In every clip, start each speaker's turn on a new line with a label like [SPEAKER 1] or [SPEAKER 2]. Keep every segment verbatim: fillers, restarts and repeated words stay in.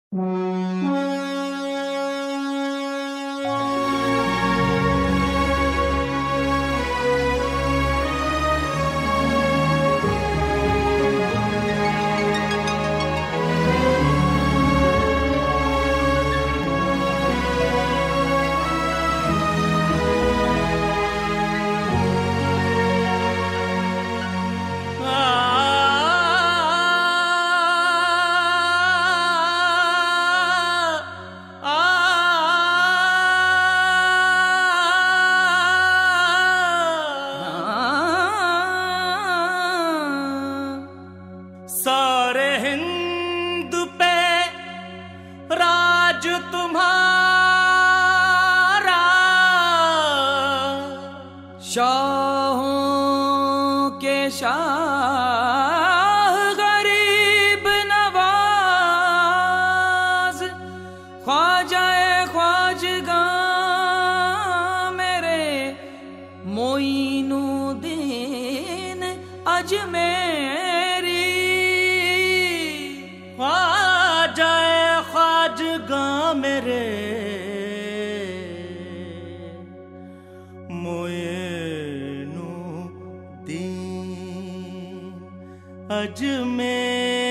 [SPEAKER 1] सारे हिंद पे राज तुम्हारा,
[SPEAKER 2] शाहों के शाह गरीब नवाज, ख्वाजाए ख्वाजगा मेरे मोइनुद्दीन अजमेरी।
[SPEAKER 1] ख्वाजाए ख्वाजगा मेरे मोइनुद्दीन अजमेरी।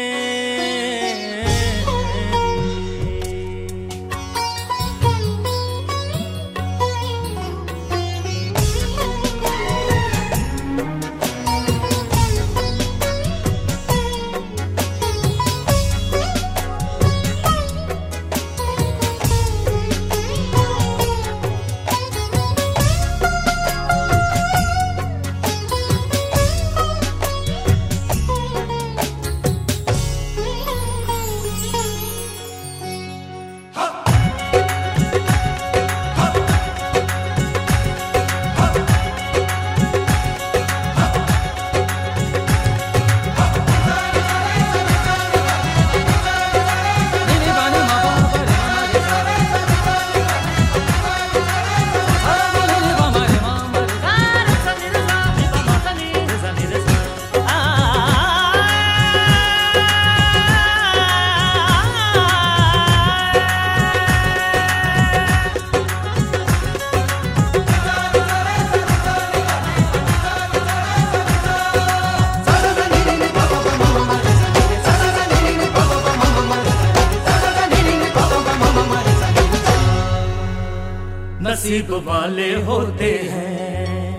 [SPEAKER 1] नसीब वाले होते हैं,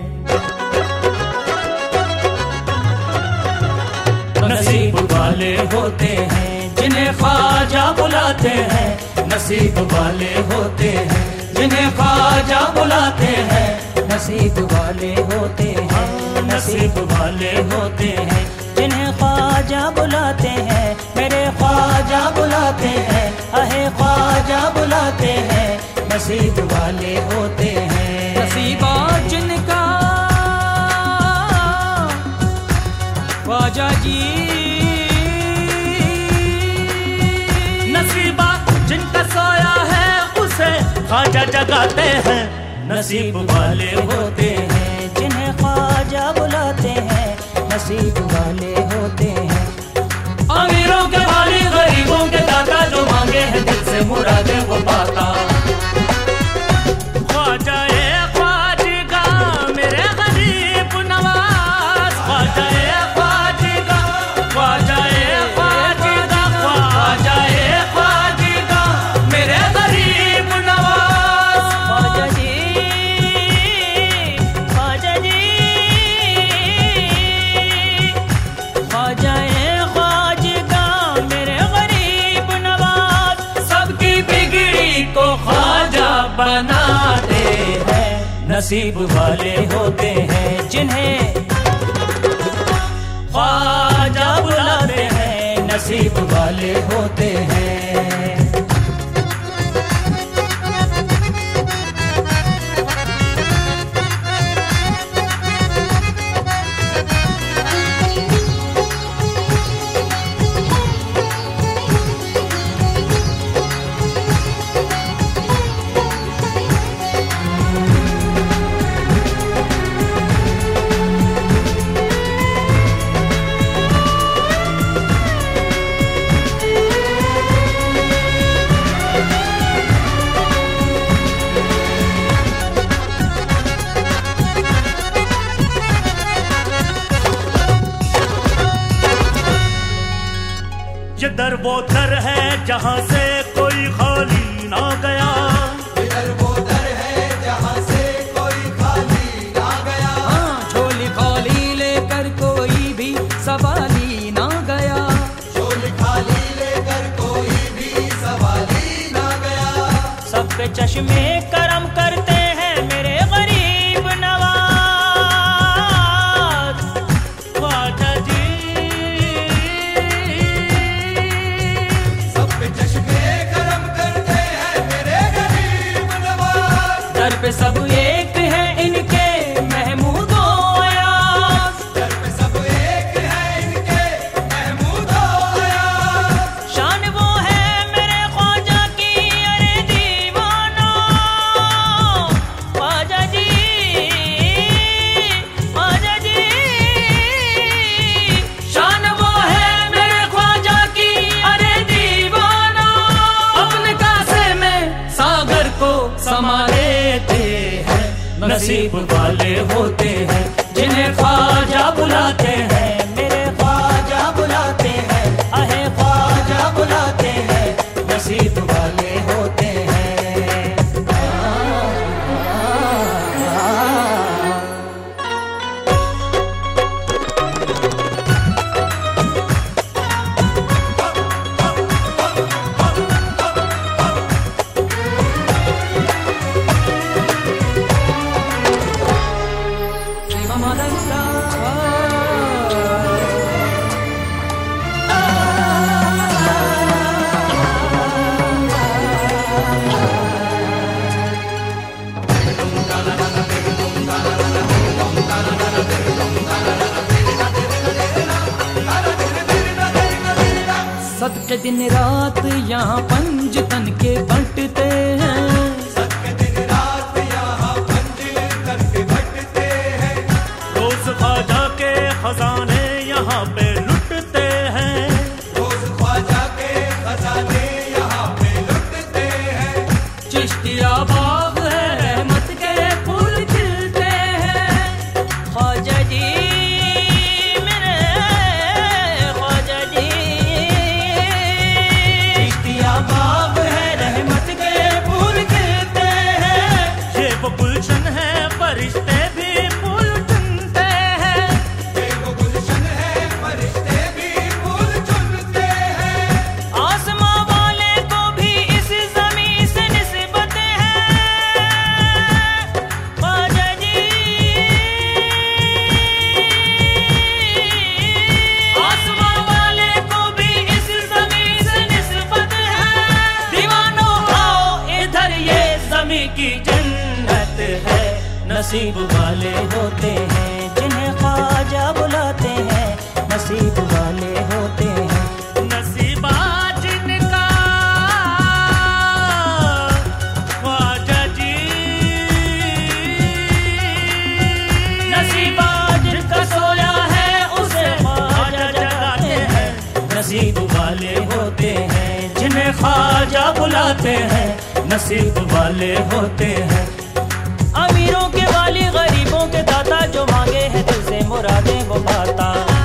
[SPEAKER 1] नसीब वाले होते हैं जिन्हें ख्वाजा बुलाते हैं। नसीब वाले होते हैं जिन्हें ख्वाजा बुलाते हैं।
[SPEAKER 2] नसीब वाले होते हैं,
[SPEAKER 1] नसीब वाले होते हैं
[SPEAKER 2] जिन्हें ख्वाजा बुलाते हैं। मेरे ख्वाजा बुलाते हैं, अहे ख्वाजा बुलाते हैं। नसीब वाले होते हैं, नसीबा जिनका ख्वाजा जी।
[SPEAKER 1] नसीबा जिनका सोया है उसे ख्वाजा जगाते हैं। नसीब वाले होते हैं
[SPEAKER 2] जिन्हें ख्वाजा बुलाते हैं। नसीब वाले होते हैं,
[SPEAKER 1] अमीरों के वाली गरीबों के दाता, जो मांगे हैं दिल से मुरादे वो पाता। ख्वाजाए ख्वाजगा मेरे गरीब नवाज, ख्वाजाए ख्वाजगा, ख्वाजाए ख्वाजगा, ख्वाजाए ख्वाजगा मेरे गरीब नवाज।
[SPEAKER 2] ख्वाजा जी, ख्वाजा जी, ख्वाजाए ख्वाजगा मेरे गरीब नवाज।
[SPEAKER 1] सबकी बिगड़ी को ख्वाजा बनाते हैं। नसीब वाले होते हैं जिन्हें ख्वाजा बुलाते हैं। नसीब वाले होते हैं। वो दर है जहाँ से कोई खाली ना गया,
[SPEAKER 3] इधर वो दर है जहाँ से कोई खाली ना गया।
[SPEAKER 2] हाँ, झोली खाली लेकर कोई भी सवाली ना गया,
[SPEAKER 3] झोली खाली लेकर कोई भी सवाली ना गया।
[SPEAKER 2] सब पे चश्मे करम करते हैं मेरे गरीब नवाज ख्वाजा जी।
[SPEAKER 3] सब पे चश्मे करम करते हैं मेरे गरीब नवाज।
[SPEAKER 2] दर पे सब एक है इनके महमूदो अयाज,
[SPEAKER 3] दर पे सब एक है इनके महमूदो अयाज।
[SPEAKER 2] शान वो है मेरे ख्वाजा की अरे दीवाना, ख्वाजा जी ख्वाजा जी। शान वो है मेरे ख्वाजा की अरे दीवाना, अपने कासे में सागर को समा लेते हैं। नसीब वाले होते हैं जिन्हें ख्वाजा बुलाते हैं, मेरे ख्वाजा बुलाते हैं, अहे ख्वाजा बुलाते हैं। नसीब वाले होते हैं। सदके दिन रात यहाँ पंज तन के बंटते हैं,
[SPEAKER 3] सदके दिन रात यहाँ पंज तन के बंटते हैं।
[SPEAKER 1] रोज ख्वाजा के खजाने यहाँ पे लुटते हैं,
[SPEAKER 3] रोज ख्वाजा के खजाने यहाँ पे लुटते हैं।
[SPEAKER 2] चिश्तिया बाग है रहमत के फूल खिलते हैं। ख्वाजा जी मेरे ख्वाजा जी, चिश्तिया बाग है रहमत के फूल खिलते हैं।
[SPEAKER 1] ये वो गुलशन है फरिश्ते भी फूल चुनते हैं।
[SPEAKER 3] ये वो गुलशन है फरिश्ते भी फूल चुनते हैं।
[SPEAKER 2] आसमां वाले को भी इस ज़मीं से निस्बत है। ख्वाजा जी आसमां वाले को भी इस ज़मीं से निस्बत है। दीवानों आओ इधर ये ज़मीं की जन्नत है। नसीब वाले होते हैं जिन्हें ख्वाजा बुलाते हैं, नसीब वाले होते हैं।
[SPEAKER 1] नसीबा जिनका ख्वाजा जी,
[SPEAKER 2] नसीबा जिनका सोया है उसे ख्वाजा जगाते हैं। नसीब वाले होते हैं जिन्हें ख्वाजा बुलाते हैं, नसीब वाले होते हैं। अमीरों के वाली गरीबों के दाता, जो मांगे हैं दिल से मुरादें वो पाता।